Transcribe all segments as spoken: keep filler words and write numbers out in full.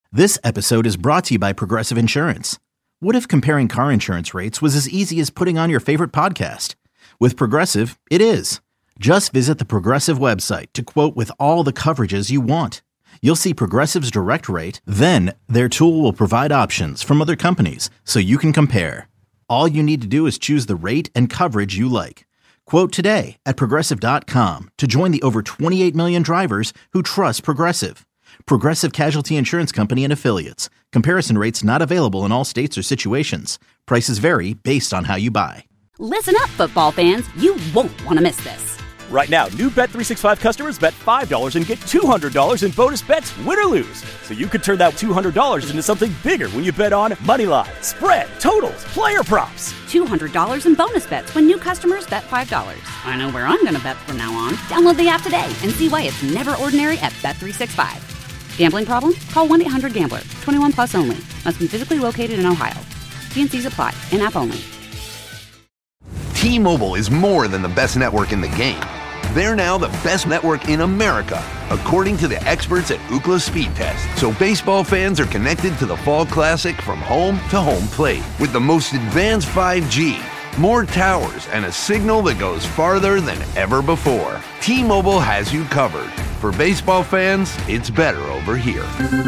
This episode is brought to you by Progressive Insurance. What if comparing car insurance rates was as easy as putting on your favorite podcast? With Progressive, it is. Just visit the Progressive website to quote with all the coverages you want. You'll see Progressive's direct rate, then their tool will provide options from other companies so you can compare. All you need to do is choose the rate and coverage you like. Quote today at Progressive dot com to join the over twenty-eight million drivers who trust Progressive. Progressive Casualty Insurance Company and Affiliates. Comparison rates not available in all states or situations. Prices vary based on how you buy. Listen up, football fans. You won't want to miss this. Right now, new Bet three sixty-five customers bet five dollars and get two hundred dollars in bonus bets, win or lose. So you could turn that two hundred dollars into something bigger when you bet on money line, spread, totals, player props. two hundred dollars in bonus bets when new customers bet five dollars. I know where I'm going to bet from now on. Download the app today and see why it's never ordinary at Bet three sixty-five. Gambling problem? Call one eight hundred gambler. twenty-one plus only. Must be physically located in Ohio. T and C's apply. In-app only. T-Mobile is more than the best network in the game. They're now the best network in America, according to the experts at Ookla Speed Test. So baseball fans are connected to the Fall Classic from home to home plate with the most advanced five G, more towers, and a signal that goes farther than ever before. T-Mobile has you covered. For baseball fans, it's better over here.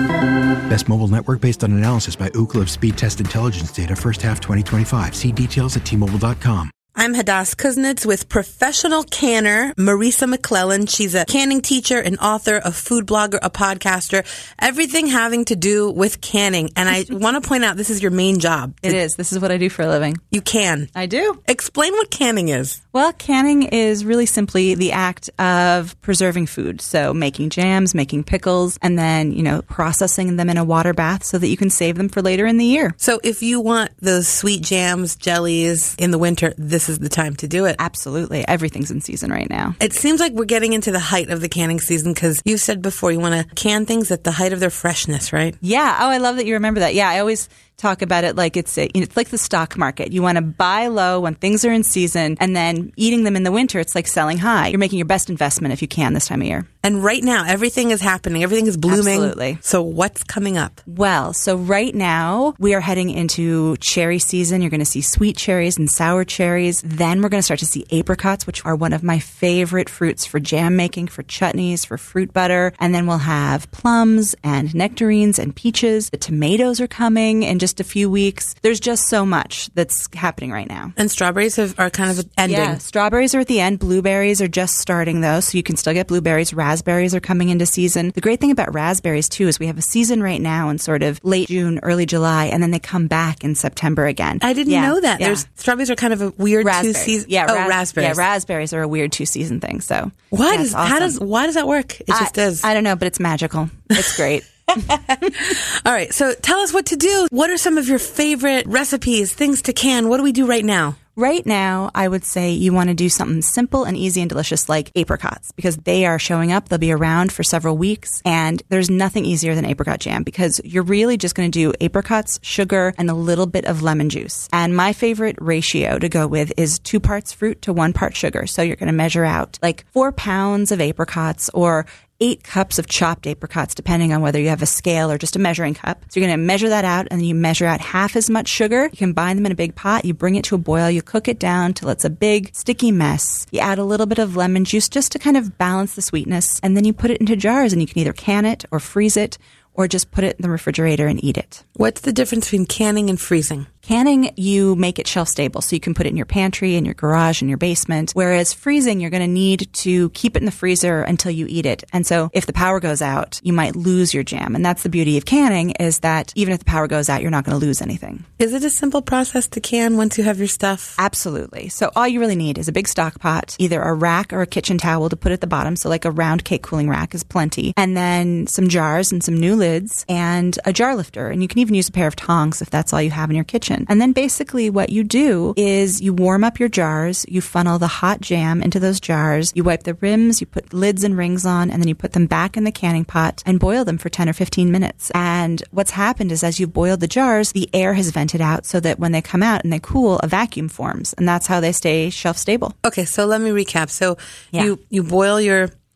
Best mobile network based on analysis by Ookla of Speed Test Intelligence data first half twenty twenty-five. See details at T Mobile dot com. I'm Hadass Kuznets with professional canner Marisa McClellan. She's a canning teacher, an author, a food blogger, a podcaster, everything having to do with canning. And I want to point out this is your main job. It is. This is what I do for a living. You can. I do. Explain what canning is. Well, canning is really simply the act of preserving food. So making jams, making pickles, and then, you know, processing them in a water bath so that you can save them for later in the year. So if you want those sweet jams, jellies in the winter, this is the time to do it. Absolutely. Everything's in season right now. It seems like we're getting into the height of the canning season because you said before you want to can things at the height of their freshness, right? Yeah. Oh, I love that you remember that. Yeah, I always talk about it like it's a, it's like the stock market. You want to buy low when things are in season, and then eating them in the winter, it's like selling high. You're making your best investment if you can this time of year. And right now, everything is happening. Everything is blooming. Absolutely. So what's coming up? Well, so right now, we are heading into cherry season. You're going to see sweet cherries and sour cherries. Then we're going to start to see apricots, which are one of my favorite fruits for jam making, for chutneys, for fruit butter. And then we'll have plums and nectarines and peaches. The tomatoes are coming in just a few weeks. There's just so much that's happening right now. And strawberries have, are kind of ending. Yeah, strawberries are at the end. Blueberries are just starting, though, so you can still get blueberries. Raspberries are coming into season. The great thing about raspberries, too, is we have a season right now in sort of late June, early July, and then they come back in September again. I didn't yeah, know that. Yeah. There's strawberries are kind of a weird two-season. Yeah, oh, ras- raspberries. Yeah, raspberries are a weird two-season thing. So why yeah, does awesome. how does why does that work? It just I, does. I don't know, but it's magical. It's great. All right, so tell us what to do. What are some of your favorite recipes, things to can? What do we do right now? Right now, I would say you want to do something simple and easy and delicious like apricots because they are showing up. They'll be around for several weeks, and there's nothing easier than apricot jam because you're really just going to do apricots, sugar, and a little bit of lemon juice. And my favorite ratio to go with is two parts fruit to one part sugar. So you're going to measure out like four pounds of apricots or eight cups of chopped apricots, depending on whether you have a scale or just a measuring cup. So you're going to measure that out, and then you measure out half as much sugar. You combine them in a big pot. You bring it to a boil. You cook it down till it's a big, sticky mess. You add a little bit of lemon juice just to kind of balance the sweetness, and then you put it into jars, and you can either can it or freeze it or just put it in the refrigerator and eat it. What's the difference between canning and freezing? Canning, you make it shelf stable, so you can put it in your pantry, in your garage, in your basement. Whereas freezing, you're going to need to keep it in the freezer until you eat it. And so if the power goes out, you might lose your jam. And that's the beauty of canning, is that even if the power goes out, you're not going to lose anything. Is it a simple process to can once you have your stuff? Absolutely. So all you really need is a big stock pot, either a rack or a kitchen towel to put at the bottom. So like a round cake cooling rack is plenty. And then some jars and some new lids and a jar lifter. And you can even use a pair of tongs if that's all you have in your kitchen. And then basically what you do is you warm up your jars, you funnel the hot jam into those jars, you wipe the rims, you put lids and rings on, and then you put them back in the canning pot and boil them for ten or fifteen minutes. And what's happened is as you've boiled the jars, the air has vented out so that when they come out and they cool, a vacuum forms. And that's how they stay shelf stable. Okay, so let me recap. So Yeah. you, you boil your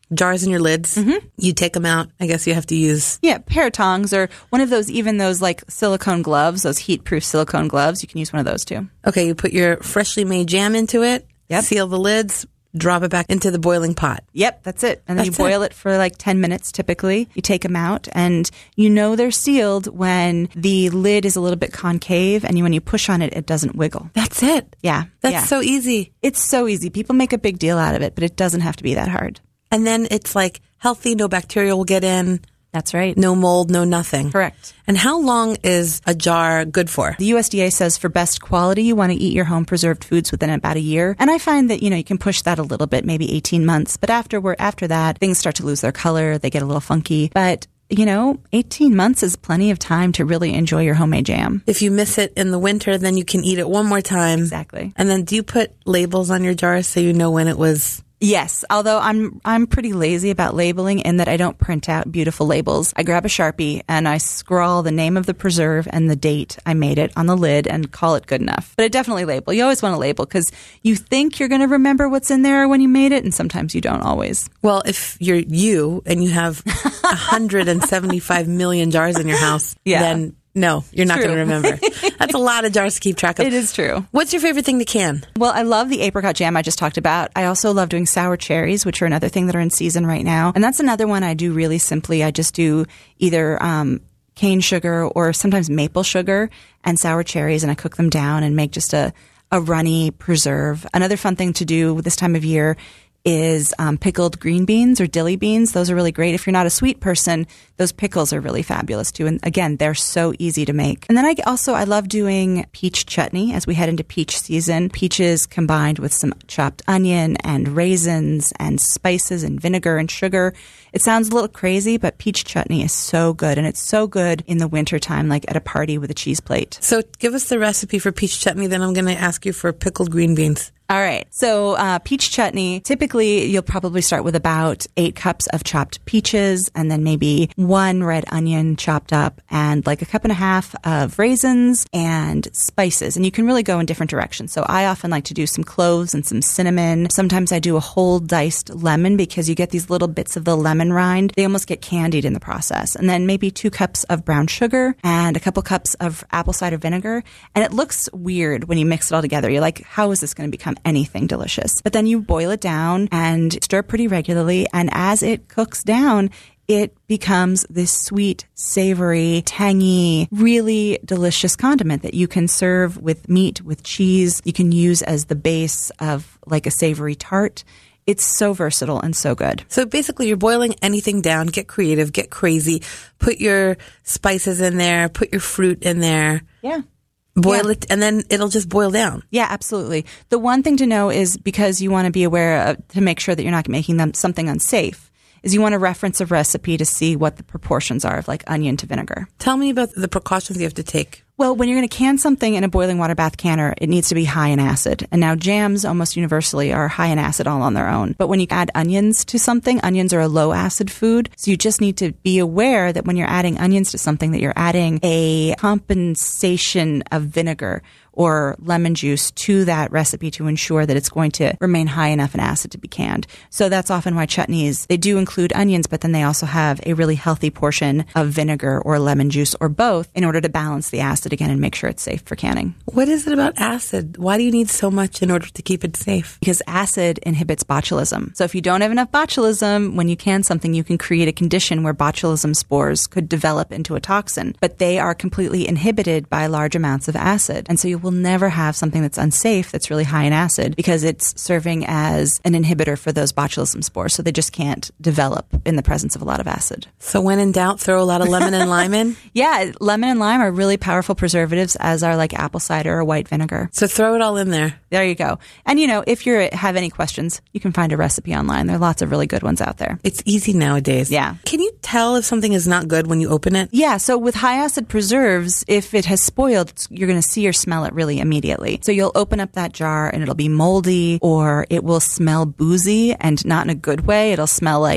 jars and your lids. Mm-hmm. You take them out. I guess you have to use... Yeah, pair of tongs or one of those, even those like silicone gloves, those heat-proof silicone gloves. You can use one of those too. Okay, you put your freshly made jam into it, yep. seal the lids, drop it back into the boiling pot. Yep, that's it. And then That's you boil it. it for like ten minutes typically. You take them out and you know they're sealed when the lid is a little bit concave and you, when you push on it, it doesn't wiggle. That's it. Yeah. That's yeah. so easy. It's so easy. People make a big deal out of it, but it doesn't have to be that hard. And then it's like healthy, no bacteria will get in. That's right. No mold, no nothing. Correct. And how long is a jar good for? The U S D A says for best quality, you want to eat your home preserved foods within about a year. And I find that, you know, you can push that a little bit, maybe eighteen months. But after we're, after that, things start to lose their color. They get a little funky. But, you know, eighteen months is plenty of time to really enjoy your homemade jam. If you miss it in the winter, then you can eat it one more time. Exactly. And then do you put labels on your jars so you know when it was... Yes, although I'm I'm pretty lazy about labeling in that I don't print out beautiful labels. I grab a Sharpie and I scrawl the name of the preserve and the date I made it on the lid and call it good enough. But I definitely label. You always want to label because you think you're going to remember what's in there when you made it, and sometimes you don't always. Well, if you're you and you have one hundred seventy-five million jars in your house, Yeah. then... No, you're not True. going to remember. That's a lot of jars to keep track of. It is true. What's your favorite thing to can? Well, I love the apricot jam I just talked about. I also love doing sour cherries, which are another thing that are in season right now. And that's another one I do really simply. I just do either um, cane sugar or sometimes maple sugar and sour cherries, and I cook them down and make just a, a runny preserve. Another fun thing to do this time of year is um, pickled green beans or dilly beans. Those are really great. If you're not a sweet person, those pickles are really fabulous too. And again, they're so easy to make. And then I also, I love doing peach chutney as we head into peach season. Peaches combined with some chopped onion and raisins and spices and vinegar and sugar. It sounds a little crazy, but peach chutney is so good. And it's so good in the wintertime, like at a party with a cheese plate. So give us the recipe for peach chutney, then I'm going to ask you for pickled green beans. All right. So uh, peach chutney, typically you'll probably start with about eight cups of chopped peaches and then maybe one red onion chopped up and like a cup and a half of raisins and spices. And you can really go in different directions. So I often like to do some cloves and some cinnamon. Sometimes I do a whole diced lemon because you get these little bits of the lemon rind. They almost get candied in the process. And then maybe two cups of brown sugar and a couple cups of apple cider vinegar. And it looks weird when you mix it all together. You're like, how is this going to become anything delicious? But then you boil it down and stir pretty regularly. And as it cooks down, it becomes this sweet, savory, tangy, really delicious condiment that you can serve with meat, with cheese. You can use as the base of like a savory tart. It's so versatile and so good. So basically you're boiling anything down, get creative, get crazy, put your spices in there, put your fruit in there. Yeah. Boil Yeah. it, and then it'll just boil down. Yeah, absolutely. The one thing to know is because you want to be aware of, to make sure that you're not making them something unsafe, is you want to reference a recipe to see what the proportions are of like onion to vinegar. Tell me about the precautions you have to take. Well, when you're going to can something in a boiling water bath canner, it needs to be high in acid. And now jams almost universally are high in acid all on their own. But when you add onions to something, onions are a low acid food. So you just need to be aware that when you're adding onions to something that you're adding a compensation of vinegar or lemon juice to that recipe to ensure that it's going to remain high enough in acid to be canned. So that's often why chutneys, they do include onions, but then they also have a really healthy portion of vinegar or lemon juice or both in order to balance the acid again and make sure it's safe for canning. What is it about acid? Why do you need so much in order to keep it safe? Because acid inhibits botulism. So if you don't have enough botulism, when you can something, you can create a condition where botulism spores could develop into a toxin, but they are completely inhibited by large amounts of acid. And so you will never have something that's unsafe that's really high in acid because it's serving as an inhibitor for those botulism spores. So they just can't develop in the presence of a lot of acid. So when in doubt, throw a lot of lemon and lime in? Yeah, lemon and lime are really powerful preservatives, as are like apple cider or white vinegar. So throw it all in there. There you go. And you know, if you have any questions, you can find a recipe online. There are lots of really good ones out there. It's easy nowadays. Yeah. Can you tell if something is not good when you open it? Yeah, so with high acid preserves, if it has spoiled, you're going to see or smell it really immediately. So you'll open up that jar and it'll be moldy or it will smell boozy and not in a good way. It'll smell like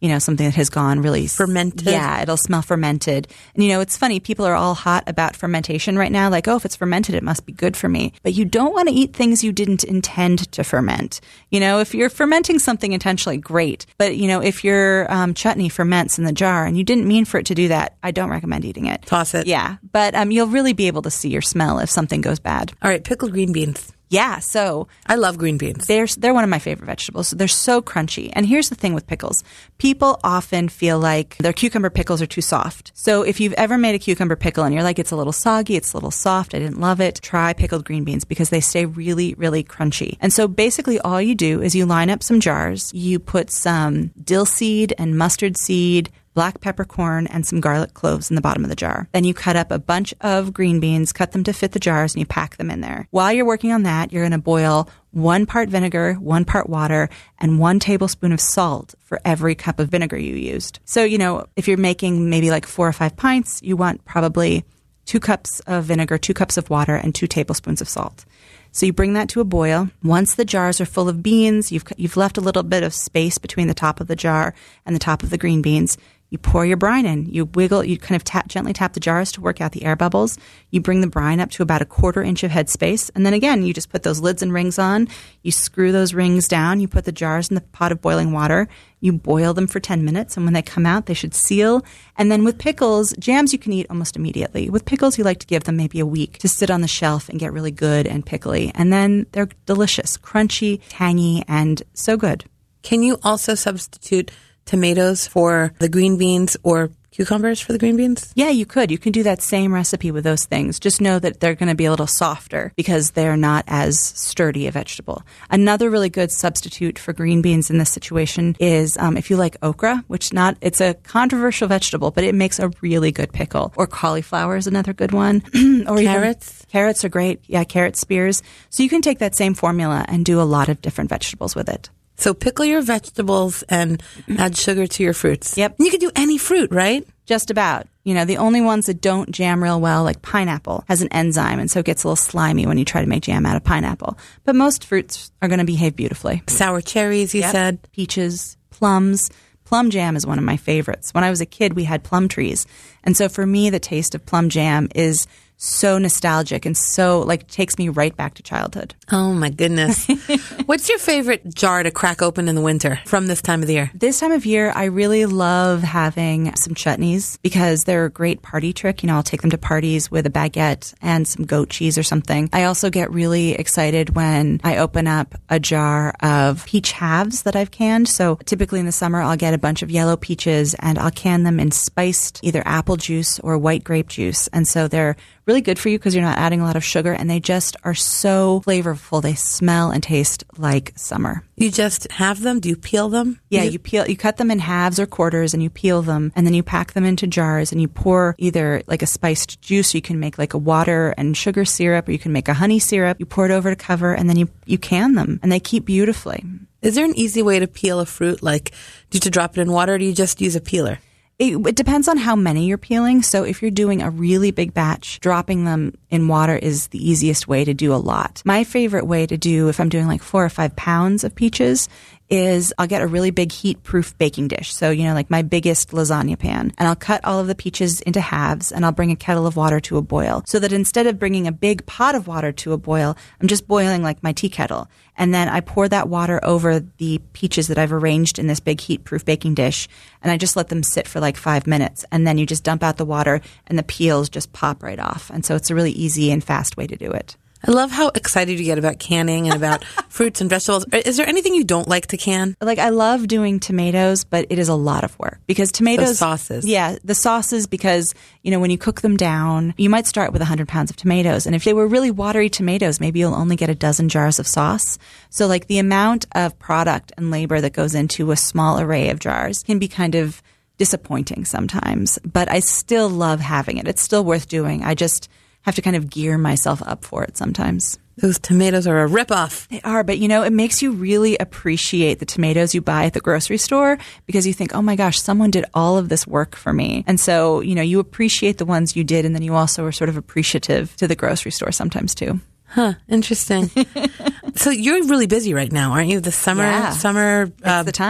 you know, something that has gone really fermented. Yeah, it'll smell fermented. And, you know, it's funny. People are all hot about fermentation right now. Like, oh, if it's fermented, it must be good for me. But you don't want to eat things you didn't intend to ferment. You know, if you're fermenting something intentionally, great. But, you know, if your um, chutney ferments in the jar and you didn't mean for it to do that, I don't recommend eating it. Toss it. Yeah. But um, you'll really be able to see or smell if something goes bad. All right, pickled green beans. Yeah, so I love green beans. They're they're one of my favorite vegetables. So they're so crunchy. And here's the thing with pickles. People often feel like their cucumber pickles are too soft. So if you've ever made a cucumber pickle and you're like, it's a little soggy, it's a little soft, I didn't love it, try pickled green beans because they stay really, really crunchy. And so basically all you do is you line up some jars, you put some dill seed and mustard seed, black peppercorn, and some garlic cloves in the bottom of the jar. Then you cut up a bunch of green beans, cut them to fit the jars, and you pack them in there. While you're working on that, you're going to boil one part vinegar, one part water, and one tablespoon of salt for every cup of vinegar you used. So, you know, if you're making maybe like four or five pints, you want probably two cups of vinegar, two cups of water, and two tablespoons of salt. So you bring that to a boil. Once the jars are full of beans, you've you've left a little bit of space between the top of the jar and the top of the green beans. You pour your brine in. You wiggle, you kind of tap, gently tap the jars to work out the air bubbles. You bring the brine up to about a quarter inch of headspace. And then again, you just put those lids and rings on. You screw those rings down. You put the jars in the pot of boiling water. You boil them for ten minutes. And when they come out, they should seal. And then with pickles, jams you can eat almost immediately. With pickles, you like to give them maybe a week to sit on the shelf and get really good and pickly. And then they're delicious, crunchy, tangy, and so good. Can you also substitute tomatoes for the green beans or cucumbers for the green beans? Yeah, you could. You can do that same recipe with those things. Just know that they're going to be a little softer because they're not as sturdy a vegetable. Another really good substitute for green beans in this situation is um, if you like okra, which not it's a controversial vegetable, but it makes a really good pickle. Or cauliflower is another good one. Or carrots? Even, carrots are great. Yeah, carrot spears. So you can take that same formula and do a lot of different vegetables with it. So pickle your vegetables and add sugar to your fruits. Yep. And you can do any fruit, right? Just about. You know, the only ones that don't jam real well, like pineapple, has an enzyme, and so it gets a little slimy when you try to make jam out of pineapple. But most fruits are going to behave beautifully. Sour cherries, you yep. said. Peaches, plums. Plum jam is one of my favorites. When I was a kid, we had plum trees. And so for me, the taste of plum jam is so nostalgic and so, like, takes me right back to childhood. Oh, my goodness. What's your favorite jar to crack open in the winter from this time of the year? This time of year, I really love having some chutneys because they're a great party trick. You know, I'll take them to parties with a baguette and some goat cheese or something. I also get really excited when I open up a jar of peach halves that I've canned. So typically in the summer, I'll get a bunch of yellow peaches and I'll can them in spiced either apple juice or white grape juice. And so they're really good for you because you're not adding a lot of sugar, and they just are so flavorful. They smell and taste like summer. You just have them? Do you peel them? Yeah, you, you peel. You cut them in halves or quarters, and you peel them, and then you pack them into jars, and you pour either like a spiced juice. You can make like a water and sugar syrup, or you can make a honey syrup. You pour it over to cover, and then you you can them, and they keep beautifully. Is there an easy way to peel a fruit? Like, do you have to drop it in water, or do you just use a peeler? It, it depends on how many you're peeling. So if you're doing a really big batch, dropping them in water is the easiest way to do a lot. My favorite way to do, if I'm doing like four or five pounds of peaches, is I'll get a really big heat-proof baking dish. So, you know, like my biggest lasagna pan. And I'll cut all of the peaches into halves, and I'll bring a kettle of water to a boil. So that instead of bringing a big pot of water to a boil, I'm just boiling like my tea kettle. And then I pour that water over the peaches that I've arranged in this big heat-proof baking dish, and I just let them sit for like five minutes. And then you just dump out the water, and the peels just pop right off. And so it's a really easy and fast way to do it. I love how excited you get about canning and about fruits and vegetables. Is there anything you don't like to can? Like, I love doing tomatoes, but it is a lot of work because tomatoes... The sauces. Yeah, the sauces, because, you know, when you cook them down, you might start with one hundred pounds of tomatoes. And if they were really watery tomatoes, maybe you'll only get a dozen jars of sauce. So, like, the amount of product and labor that goes into a small array of jars can be kind of disappointing sometimes. But I still love having it. It's still worth doing. I just have to kind of gear myself up for it sometimes. Those tomatoes are a ripoff. They are, but you know, it makes you really appreciate the tomatoes you buy at the grocery store because you think, oh my gosh, someone did all of this work for me. And so, you know, you appreciate the ones you did, and then you also are sort of appreciative to the grocery store sometimes too. Huh, interesting. So you're really busy right now, aren't you? The summer, yeah. summer. Uh, it's the time.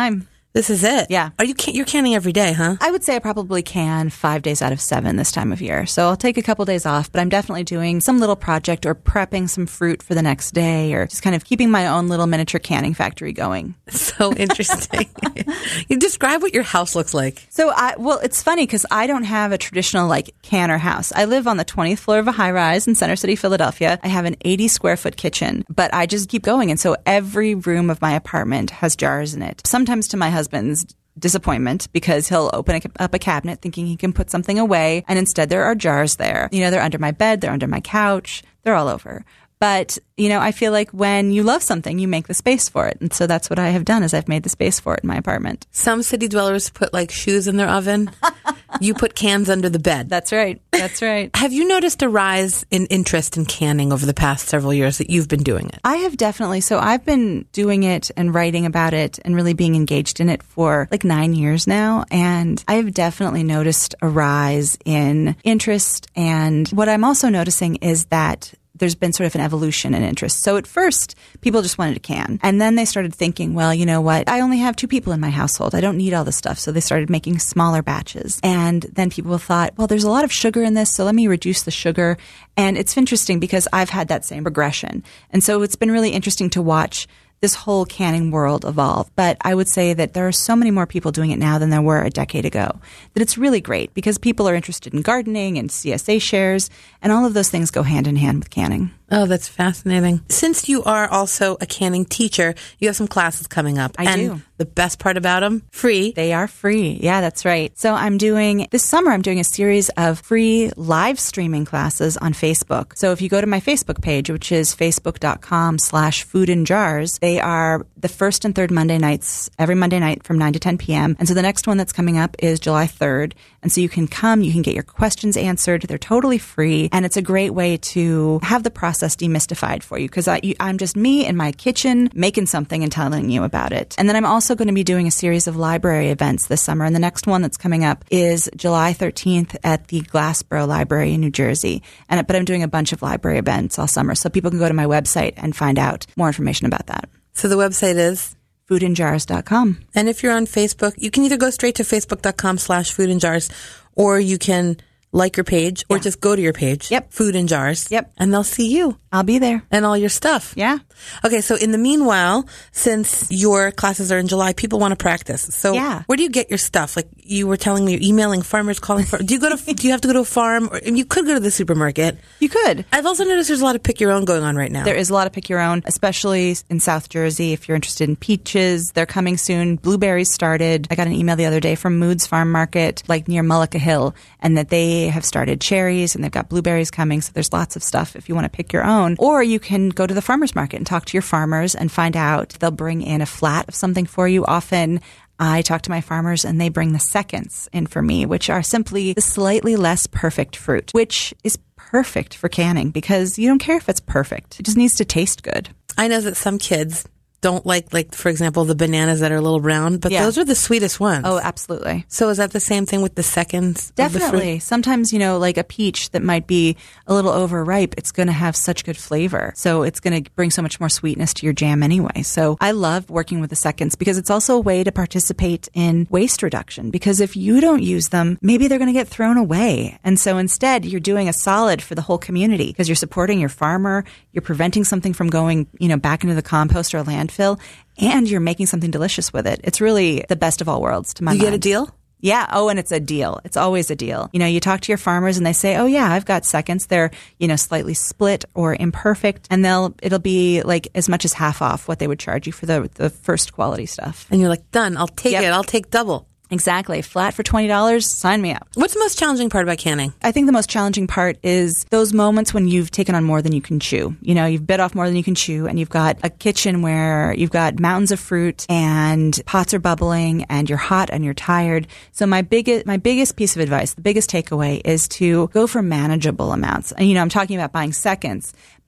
This is it. Yeah. Are you can- you're canning every day, huh? I would say I probably can five days out of seven this time of year. So I'll take a couple days off, but I'm definitely doing some little project or prepping some fruit for the next day or just kind of keeping my own little miniature canning factory going. So interesting. You describe what your house looks like. So I, well, it's funny because I don't have a traditional like canner house. I live on the twentieth floor of a high rise in Center City, Philadelphia. I have an eighty square foot kitchen, but I just keep going. And so every room of my apartment has jars in it. Sometimes to my husband's disappointment because he'll open up a cabinet thinking he can put something away. And instead there are jars there. You know, they're under my bed. They're under my couch. They're all over. But, you know, I feel like when you love something, you make the space for it. And so that's what I have done is I've made the space for it in my apartment. Some city dwellers put like shoes in their oven. You put cans under the bed. That's right. That's right. Have you noticed a rise in interest in canning over the past several years that you've been doing it? I have definitely. So I've been doing it and writing about it and really being engaged in it for like nine years now. And I have definitely noticed a rise in interest. And what I'm also noticing is that there's been sort of an evolution in interest. So at first, people just wanted to can. And then they started thinking, well, you know what? I only have two people in my household. I don't need all this stuff. So they started making smaller batches. And then people thought, well, there's a lot of sugar in this, so let me reduce the sugar. And it's interesting because I've had that same progression. And so it's been really interesting to watch this whole canning world evolve. But I would say that there are so many more people doing it now than there were a decade ago, that it's really great because people are interested in gardening and C S A shares, and all of those things go hand in hand with canning. Oh, that's fascinating. Since you are also a canning teacher, you have some classes coming up. I and do. The best part about them, free. They are free. Yeah, that's right. So I'm doing, this summer, I'm doing a series of free live streaming classes on Facebook. So if you go to my Facebook page, which is facebook.com slash food in jars, they are the first and third Monday nights, every Monday night from nine to ten p.m. And so the next one that's coming up is July third. And so you can come, you can get your questions answered. They're totally free. And it's a great way to have the process demystified for you because I'm just me in my kitchen making something and telling you about it. And then I'm also going to be doing a series of library events this summer. And the next one that's coming up is July thirteenth at the Glassboro Library in New Jersey. And but I'm doing a bunch of library events all summer. So people can go to my website and find out more information about that. So the website is? food in jars dot com. And if you're on Facebook, you can either go straight to facebook.com slash food in jars, or you can like your page, or yeah. just go to your page. Yep. Food in Jars. Yep. And they'll see you. I'll be there. And all your stuff. Yeah. Okay, so in the meanwhile, since your classes are in July, people want to practice. So yeah. where do you get your stuff? Like you were telling me, you're emailing farmers, calling farmers. Do you go to? Do you have to go to a farm? Or, and you could go to the supermarket. You could. I've also noticed there's a lot of pick your own going on right now. There is a lot of pick your own, especially in South Jersey. If you're interested in peaches, they're coming soon. Blueberries started. I got an email the other day from Moods Farm Market, like near Mullica Hill, and that they have started cherries and they've got blueberries coming. So there's lots of stuff if you want to pick your own. Or you can go to the farmer's market and talk to your farmers and find out. They'll bring in a flat of something for you. Often I talk to my farmers and they bring the seconds in for me, which are simply the slightly less perfect fruit, which is perfect for canning because you don't care if it's perfect. It just needs to taste good. I know that some kids don't like, like, for example, the bananas that are a little round, but yeah. those are the sweetest ones. Oh, absolutely. So is that the same thing with the seconds? Definitely. Sometimes, you know, like a peach that might be a little overripe, it's going to have such good flavor. So it's going to bring so much more sweetness to your jam anyway. So I love working with the seconds because it's also a way to participate in waste reduction. Because if you don't use them, maybe they're going to get thrown away. And so instead, you're doing a solid for the whole community because you're supporting your farmer, you're preventing something from going, you know, back into the compost or landfill. And you're making something delicious with it. It's really the best of all worlds to my mind. You mind. get a deal? Yeah. Oh, and it's a deal. It's always a deal. You know, you talk to your farmers and they say, oh yeah, I've got seconds. They're, you know, slightly split or imperfect. And they'll, it'll be like as much as half off what they would charge you for the, the first quality stuff. And you're like, done. I'll take yep. it. I'll take double. Exactly. Flat for twenty dollars, sign me up. What's the most challenging part about canning? I think the most challenging part is those moments when you've taken on more than you can chew. You know, you've bit off more than you can chew, and you've got a kitchen where you've got mountains of fruit and pots are bubbling and you're hot and you're tired. So my biggest, my biggest piece of advice, the biggest takeaway is to go for manageable amounts. And, you know, I'm talking about buying seconds,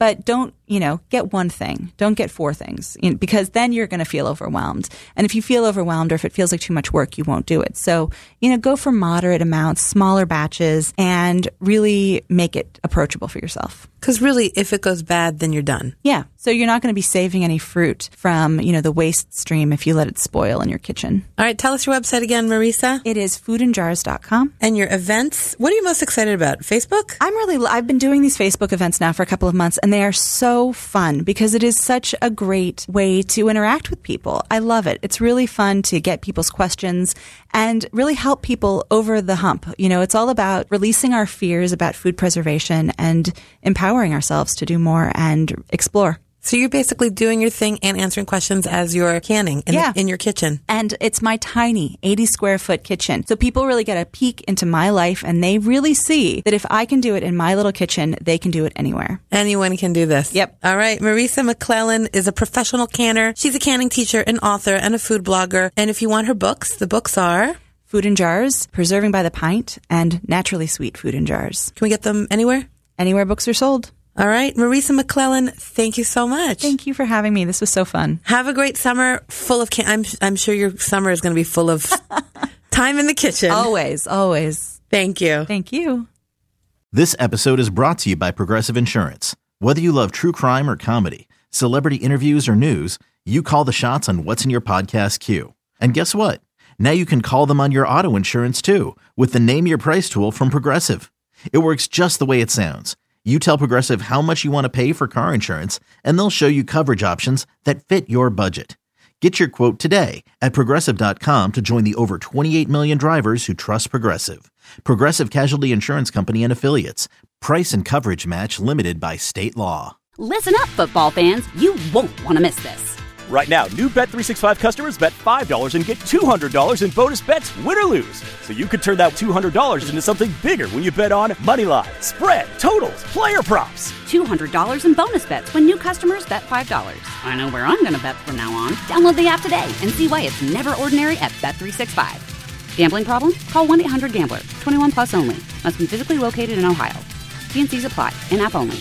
but don't, you know, get one thing. Don't get four things, you know, because then you're going to feel overwhelmed. And if you feel overwhelmed or if it feels like too much work, you won't do it. So, you know, go for moderate amounts, smaller batches, and really make it approachable for yourself. Because really, if it goes bad, then you're done. Yeah. So you're not going to be saving any fruit from, you know, the waste stream if you let it spoil in your kitchen. All right. Tell us your website again, Marisa. It is food and jars dot com. And your events. What are you most excited about? Facebook? I'm really, I've been doing these Facebook events now for a couple of months, and they are so fun because it is such a great way to interact with people. I love it. It's really fun to get people's questions and really help people over the hump. You know, it's all about releasing our fears about food preservation and empowering ourselves to do more and explore. So you're basically doing your thing and answering questions as you're canning in, yeah. the, in your kitchen. And it's my tiny eighty square foot kitchen. So people really get a peek into my life, and they really see that if I can do it in my little kitchen, they can do it anywhere. Anyone can do this. Yep. All right. Marisa McClellan is a professional canner. She's a canning teacher, an author, and a food blogger. And if you want her books, the books are Food in Jars, Preserving by the Pint, and Naturally Sweet Food in Jars. Can we get them anywhere? Anywhere books are sold. All right. Marisa McClellan, thank you so much. Thank you for having me. This was so fun. Have a great summer full of can- I'm I'm sure your summer is going to be full of time in the kitchen. Always, always. Thank you. Thank you. This episode is brought to you by Progressive Insurance. Whether you love true crime or comedy, celebrity interviews or news, you call the shots on what's in your podcast queue. And guess what? Now you can call them on your auto insurance too with the Name Your Price tool from Progressive. It works just the way it sounds. You tell Progressive how much you want to pay for car insurance, and they'll show you coverage options that fit your budget. Get your quote today at Progressive dot com to join the over twenty-eight million drivers who trust Progressive. Progressive Casualty Insurance Company and Affiliates. Price and coverage match limited by state law. Listen up, football fans. You won't want to miss this. Right now, new Bet three sixty-five customers bet five dollars and get two hundred dollars in bonus bets, win or lose. So you could turn that two hundred dollars into something bigger when you bet on moneyline, spread, totals, player props. two hundred dollars in bonus bets when new customers bet five dollars. I know where I'm going to bet from now on. Download the app today and see why it's never ordinary at Bet three sixty-five. Gambling problem? Call one eight hundred gambler. twenty-one plus only. Must be physically located in Ohio. T and C's apply. In-app only.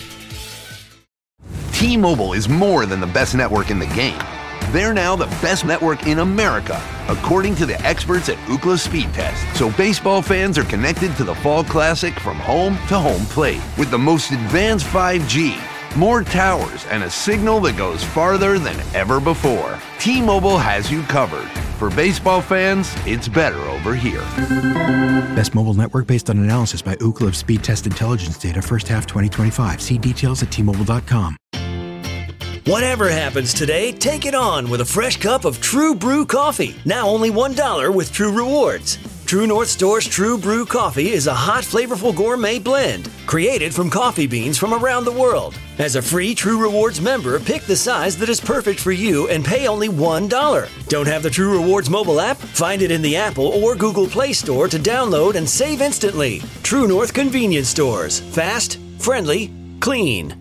T-Mobile is more than the best network in the game. They're now the best network in America, according to the experts at Ookla Speed Test. So baseball fans are connected to the Fall Classic from home to home plate with the most advanced five G, more towers, and a signal that goes farther than ever before. T-Mobile has you covered. For baseball fans, it's better over here. Best mobile network based on analysis by Ookla of Speed Test Intelligence data first half twenty twenty-five. See details at T Mobile dot com. Whatever happens today, take it on with a fresh cup of True Brew coffee. Now only one dollar with True Rewards. True North Store's True Brew coffee is a hot, flavorful gourmet blend created from coffee beans from around the world. As a free True Rewards member, pick the size that is perfect for you and pay only one dollar. Don't have the True Rewards mobile app? Find it in the Apple or Google Play Store to download and save instantly. True North Convenience Stores. Fast, friendly, clean.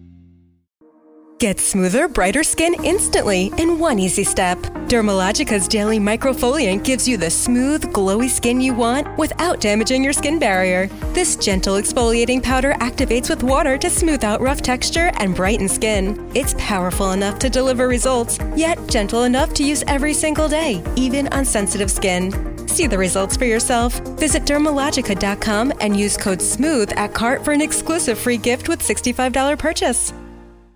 Get smoother, brighter skin instantly in one easy step. Dermalogica's daily microfoliant gives you the smooth, glowy skin you want without damaging your skin barrier. This gentle exfoliating powder activates with water to smooth out rough texture and brighten skin. It's powerful enough to deliver results, yet gentle enough to use every single day, even on sensitive skin. See the results for yourself. Visit Dermalogica dot com and use code SMOOTH at cart for an exclusive free gift with sixty-five dollars purchase.